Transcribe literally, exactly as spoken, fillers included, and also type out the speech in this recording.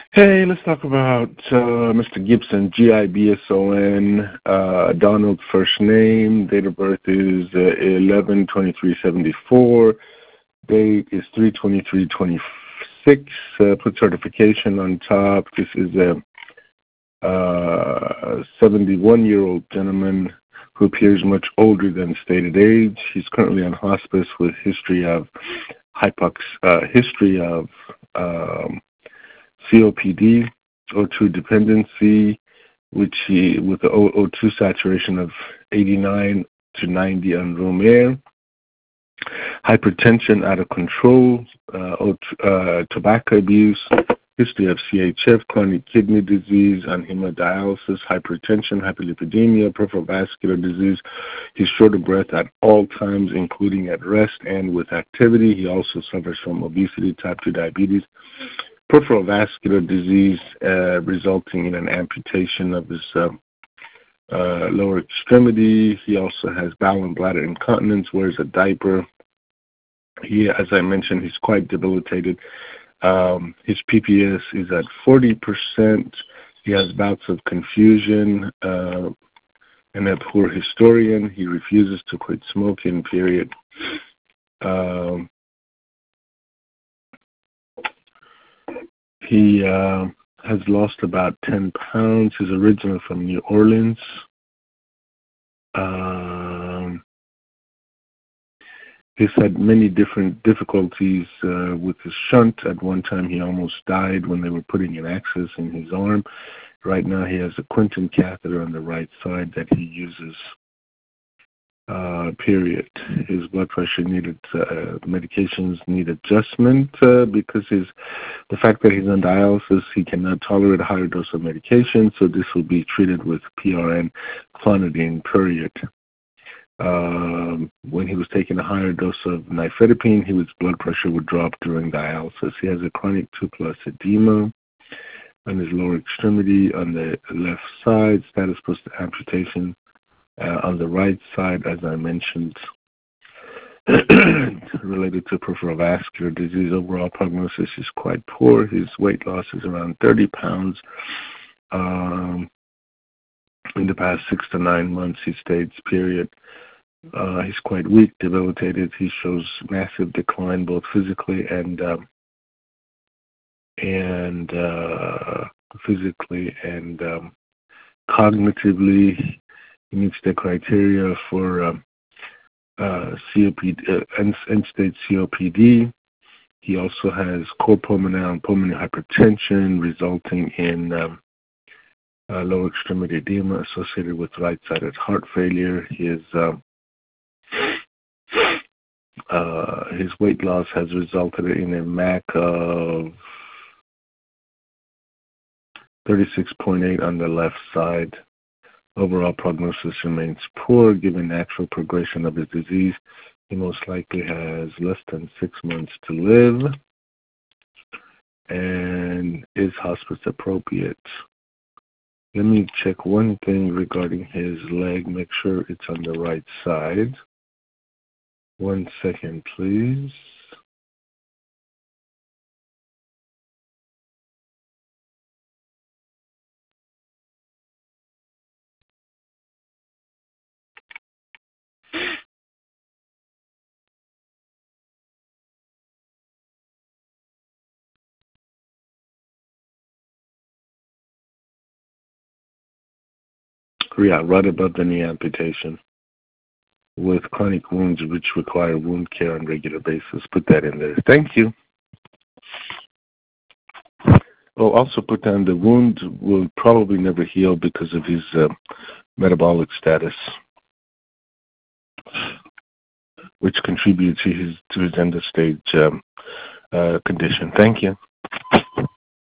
Hey, let's talk about uh, Mister Gibson, G I B S O N, uh, Donald first name, date of birth is uh, eleven twenty-three seventy-four, date is three twenty-three twenty-six, uh, put certification on top. This is a uh, seventy-one-year-old gentleman who appears much older than stated age. He's currently on hospice with history of hypox, uh, history of um, C O P D, O two dependency, which he, with the O two saturation of eighty-nine to ninety on room air, hypertension out of control, uh, O two, uh, tobacco abuse, history of C H F, chronic kidney disease, on hemodialysis, hypertension, hyperlipidemia, peripheral vascular disease. He's short of breath at all times, including at rest and with activity. He also suffers from obesity, type two diabetes, peripheral vascular disease, uh, resulting in an amputation of his uh, uh, lower extremity. He also has bowel and bladder incontinence, wears a diaper. He, as I mentioned, he's quite debilitated. Um, his P P S is at forty percent. He has bouts of confusion uh, and a poor historian. He refuses to quit smoking, period. Um, He uh, has lost about ten pounds. He's originally from New Orleans. Um, he's had many different difficulties uh, with his shunt. At one time, he almost died when they were putting an access in his arm. Right now, he has a Quinton catheter on the right side that he uses. Uh, period. His blood pressure needed uh, medications need adjustment uh, because his the fact that he's on dialysis, he cannot tolerate a higher dose of medication, so this will be treated with P R N, clonidine. Period. Um, when he was taking a higher dose of nifedipine, his blood pressure would drop during dialysis. He has a chronic two plus edema on his lower extremity on the left side, status post amputation. Uh, on the right side, as I mentioned, related to peripheral vascular disease, overall prognosis is quite poor. His weight loss is around thirty pounds. Um, in the past six to nine months, he states, period. Uh, he's quite weak, debilitated. He shows massive decline both physically and um, and uh, physically and um, cognitively. He meets the criteria for um, uh, C O P D, uh, end-stage C O P D. He also has core pulmonary and pulmonary hypertension, resulting in um, uh, lower extremity edema associated with right-sided heart failure. His um, uh, his weight loss has resulted in a M A C of thirty-six point eight on the left side. Overall prognosis remains poor given natural progression of his disease. He most likely has less than six months to live and is hospice appropriate. Let me check one thing regarding his leg, make sure it's on the right side. One second, please. Yeah, right above the knee amputation with chronic wounds which require wound care on a regular basis. Put that in there. Thank you. Oh, also put down the wound will probably never heal because of his uh, metabolic status, which contributes to his to his end of stage um, uh, condition. Thank you.